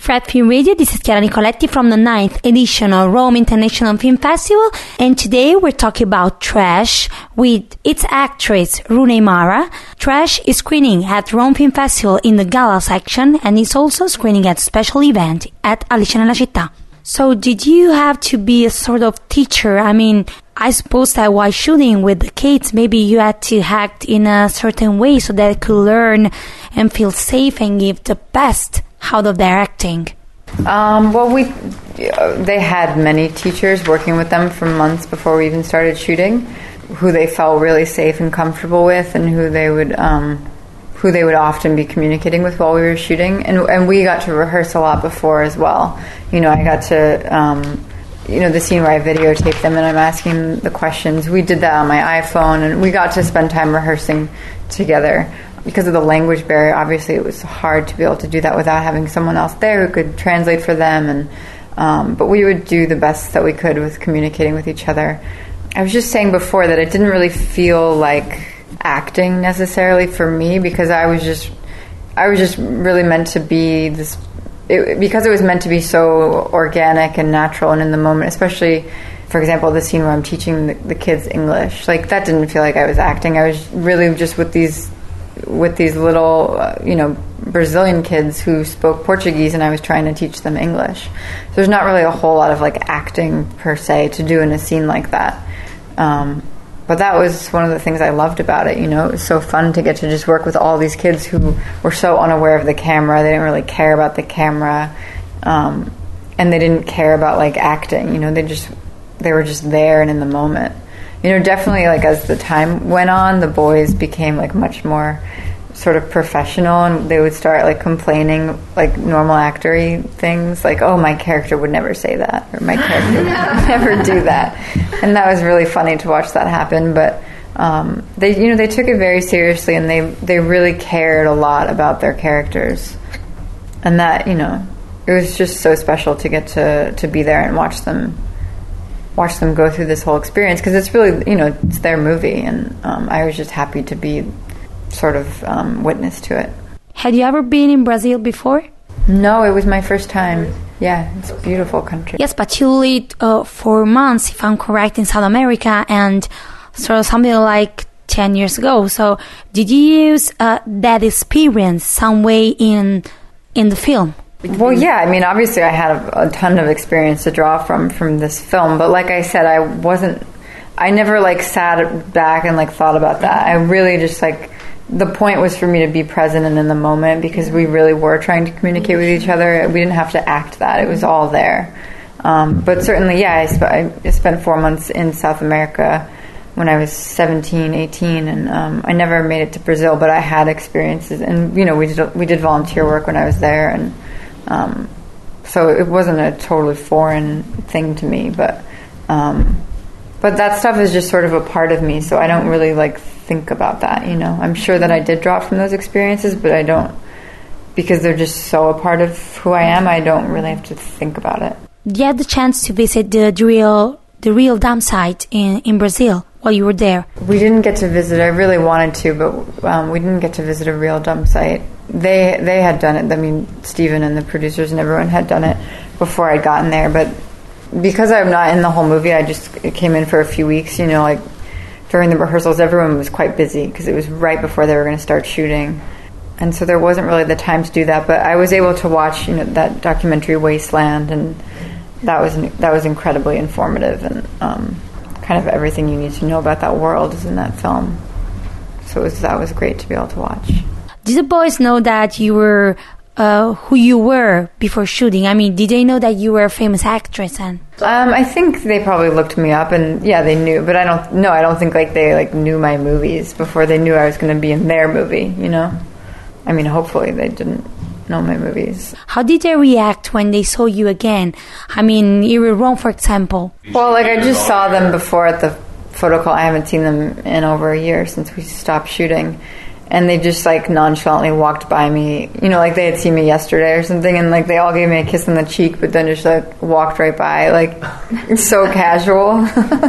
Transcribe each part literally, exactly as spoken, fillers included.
Fred Film Radio, this is Chiara Nicoletti from the ninth edition of Rome International Film Festival, and today we're talking about Trash with its actress Rooney Mara. Trash is screening at Rome Film Festival in the Gala section and is also screening at a special event at Alice nella Città. So did you have to be a sort of teacher? I mean, I suppose that while shooting with the kids, maybe you had to act in a certain way so that they could learn and feel safe and give the best out of their acting. Um, well, we they had many teachers working with them for months before we even started shooting, who they felt really safe and comfortable with, and who they would um, who they would often be communicating with while we were shooting. And and we got to rehearse a lot before as well. You know, I got to um, you know the scene where I videotape them and I'm asking the questions. We did that on my iPhone, and we got to spend time rehearsing together. Because of the language barrier, obviously it was hard to be able to do that without having someone else there who could translate for them. And um, but we would do the best that we could with communicating with each other. I was just saying before that it didn't really feel like acting necessarily for me, because I was just I was just really meant to be this it, because it was meant to be so organic and natural and in the moment. Especially, for example, the scene where I'm teaching the, the kids English, like that didn't feel like I was acting. I was really just with these. with these little, uh, you know, Brazilian kids who spoke Portuguese, and I was trying to teach them English. So there's not really a whole lot of, like, acting, per se, to do in a scene like that. Um, but that was one of the things I loved about it, you know. It was so fun to get to just work with all these kids who were so unaware of the camera. They didn't really care about the camera. Um, and they didn't care about, like, acting, you know. They just, they were just there and in the moment. You know, definitely, like, as the time went on, the boys became, like, much more sort of professional, and they would start, like, complaining, like, normal actor-y things, like, oh, my character would never say that, or my character would never do that. And that was really funny to watch that happen, but um, they, you know, they took it very seriously, and they, they really cared a lot about their characters. And that, you know, it was just so special to get to, to be there and watch them watch them go through this whole experience, because it's really, you know, it's their movie, and um, I was just happy to be sort of um, witness to it. Had you ever been in Brazil before? No, it was my first time. Yeah, it's a beautiful country. Yes, but you lived uh, for months, if I'm correct, in South America, and sort of something like ten years ago. So did you use uh, that experience some way in in the film? Well, yeah, I mean, obviously I had a, a ton of experience to draw from from this film, but like I said, I wasn't, I never, like, sat back and, like, thought about that. I really just, like, the point was for me to be present and in the moment, because we really were trying to communicate with each other. We didn't have to act that. It was all there. Um, but certainly, yeah, I, sp- I spent four months in South America when I was seventeen, eighteen, and um, I never made it to Brazil, but I had experiences, and, you know, we did, we did volunteer work when I was there, and Um, so it wasn't a totally foreign thing to me, but um, but that stuff is just sort of a part of me, so I don't really, like, think about that, you know. I'm sure that I did draw from those experiences, but I don't, because they're just so a part of who I am, I don't really have to think about it. You had the chance to visit the, the real the real dam site in, in Brazil while you were there. We didn't get to visit. I really wanted to, but um, we didn't get to visit a real dump site. They they had done it. I mean, Steven and the producers and everyone had done it before I'd gotten there. But because I'm not in the whole movie, I just came in for a few weeks. You know, like during the rehearsals, everyone was quite busy because it was right before they were going to start shooting, and so there wasn't really the time to do that. But I was able to watch, you know, that documentary Wasteland, and that was that was incredibly informative, and um, kind of everything you need to know about that world is in that film. So it was, that was great to be able to watch. Did the boys know that you were uh, who you were before shooting? I mean, did they know that you were a famous actress? And um, I think they probably looked me up, and yeah, they knew. But I don't. No, I don't think like they like knew my movies before they knew I was going to be in their movie. You know, I mean, hopefully they didn't know my movies. How did they react when they saw you again? I mean, you were Rome, for example. Well, like I just saw them before at the photo call. I haven't seen them in over a year since we stopped shooting. And they just, like, nonchalantly walked by me, you know, like they had seen me yesterday or something, and, like, they all gave me a kiss on the cheek, but then just, like, walked right by. Like, it's so casual.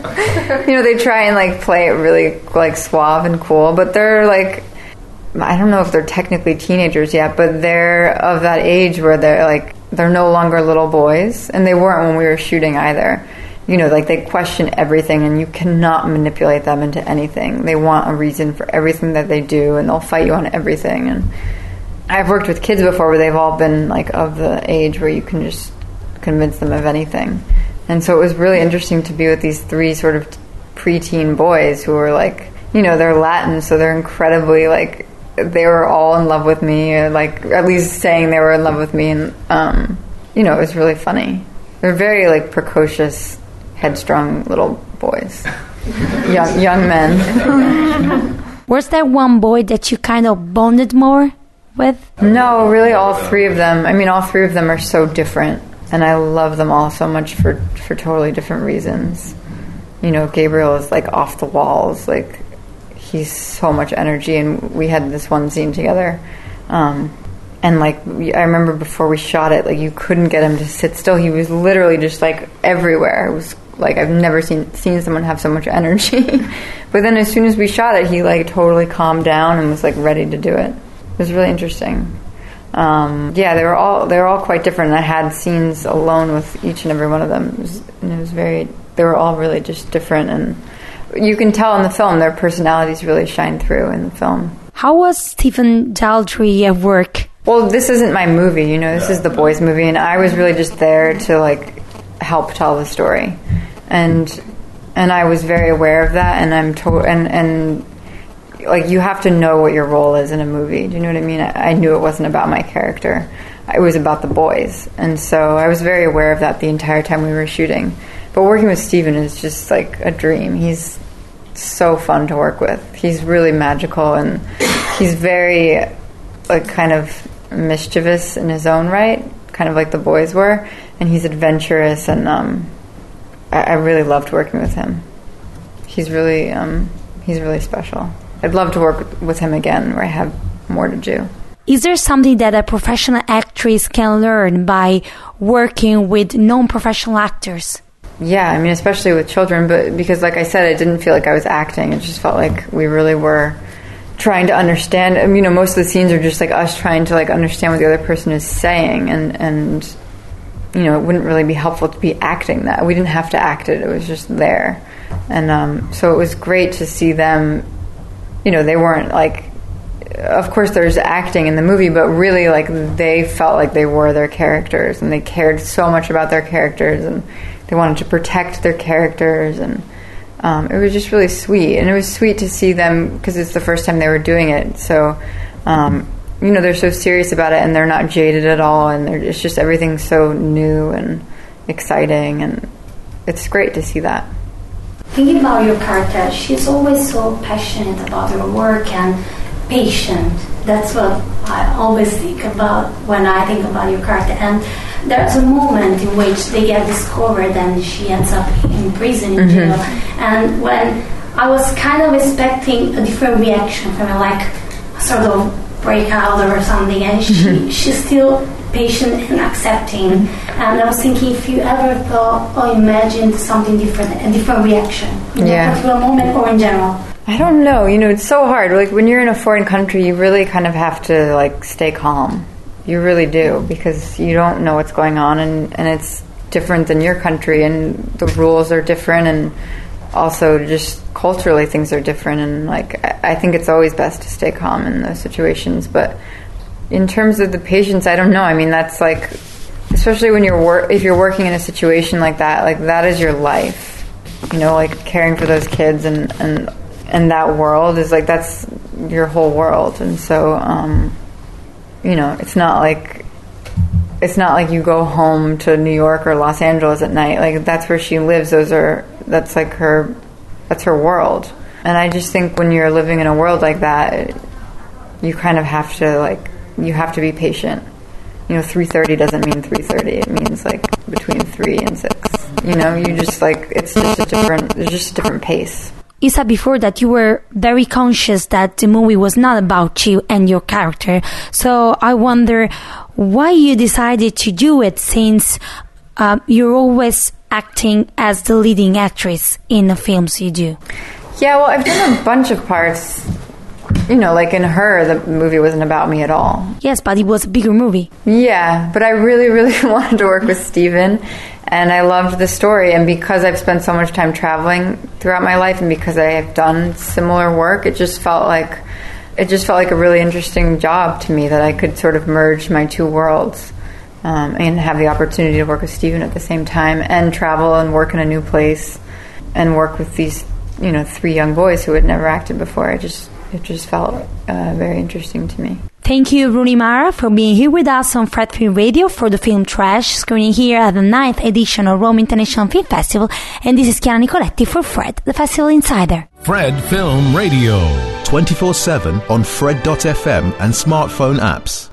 You know, they try and, like, play it really, like, suave and cool, but they're, like, I don't know if they're technically teenagers yet, but they're of that age where they're, like, they're no longer little boys, and they weren't when we were shooting either. You know, like they question everything, and you cannot manipulate them into anything. They want a reason for everything that they do, and they'll fight you on everything. And I've worked with kids before where they've all been like of the age where you can just convince them of anything. And so it was really interesting to be with these three sort of preteen boys who were like, you know, they're Latin, so they're incredibly like, they were all in love with me, or like at least saying they were in love with me. And um, you know, it was really funny. They're very like precocious, headstrong little boys, young young men. Was there one boy that you kind of bonded more with? No, really, all three of them. I mean, all three of them are so different, and I love them all so much for for totally different reasons. You know, Gabriel is like off the walls, like he's so much energy, and we had this one scene together. Um, and like, I remember before we shot it, like you couldn't get him to sit still. He was literally just like everywhere. It was like, I've never seen seen someone have so much energy. But then as soon as we shot it, he like totally calmed down and was like ready to do it. It was really interesting. Um, yeah, they were all they were all quite different. I had scenes alone with each and every one of them. It was, and it was very, they were all really just different, and you can tell in the film their personalities really shine through in the film. How was Stephen Daldry at work? Well, this isn't my movie, you know, this is the boys' movie, and I was really just there to like help tell the story, and and I was very aware of that, and I'm to- and and like you have to know what your role is in a movie. Do you know what I mean? I, I knew it wasn't about my character; it was about the boys, and so I was very aware of that the entire time we were shooting. But working with Stephen is just like a dream. He's so fun to work with. He's really magical, and he's very like kind of mischievous in his own right, kind of like the boys were, and he's adventurous, and um, I, I really loved working with him. He's really um, he's really special. I'd love to work with him again, where I have more to do. Is there something that a professional actress can learn by working with non-professional actors? Yeah, I mean, especially with children, but because, like I said, I didn't feel like I was acting. It just felt like we really were trying to understand. I mean, you know, most of the scenes are just like us trying to like understand what the other person is saying, and and you know, it wouldn't really be helpful to be acting that. We didn't have to act it; it was just there, and um, so it was great to see them. You know, they weren't like. Of course, there's acting in the movie, but really, like they felt like they were their characters, and they cared so much about their characters, and they wanted to protect their characters, and um, it was just really sweet. And it was sweet to see them, because it's the first time they were doing it. So, um, you know, they're so serious about it, and they're not jaded at all, and they're, it's just everything's so new and exciting, and it's great to see that. Thinking about your character, she's always so passionate about her work and patient. That's what I always think about when I think about your character. And there's a moment in which they get discovered and she ends up in prison, in mm-hmm. jail. And when I was kind of expecting a different reaction from her, like sort of breakout or something, and she mm-hmm. she's still patient and accepting. Mm-hmm. And I was thinking, if you ever thought or imagined something different, a different reaction in yeah. a particular moment or in general. I don't know. You know, it's so hard. Like when you're in a foreign country, you really kind of have to like stay calm. You really do, because you don't know what's going on, and, and it's different than your country, and the rules are different, and also just culturally things are different. And like I, I think it's always best to stay calm in those situations. But in terms of the patience, I don't know. I mean, that's like, especially when you're wor- if you're working in a situation like that, like that is your life. You know, like caring for those kids and and. And that world is like, that's your whole world. And so, um, you know, it's not like, it's not like you go home to New York or Los Angeles at night. Like that's where she lives. Those are, that's like her, that's her world. And I just think when you're living in a world like that, you kind of have to like, you have to be patient. You know, three thirty doesn't mean three thirty. It means like between three and six. You know, you just like, it's just a different, there's just a different pace. You said before that you were very conscious that the movie was not about you and your character. So I wonder why you decided to do it, since uh, you're always acting as the leading actress in the films you do. Yeah, well, I've done a bunch of parts you know, like in Her, the movie wasn't about me at all. Yes, but it was a bigger movie. Yeah, but I really, really wanted to work with Steven, and I loved the story. And because I've spent so much time traveling throughout my life, and because I have done similar work, it just felt like it just felt like a really interesting job to me, that I could sort of merge my two worlds um, and have the opportunity to work with Steven at the same time, and travel and work in a new place, and work with these, you know, three young boys who had never acted before. I just It just felt uh, very interesting to me. Thank you, Rooney Mara, for being here with us on Fred Film Radio for the film Trash, screening here at the ninth edition of Rome International Film Festival. And this is Chiara Nicoletti for Fred, the Festival Insider. Fred Film Radio. twenty-four seven on Fred dot f m and smartphone apps.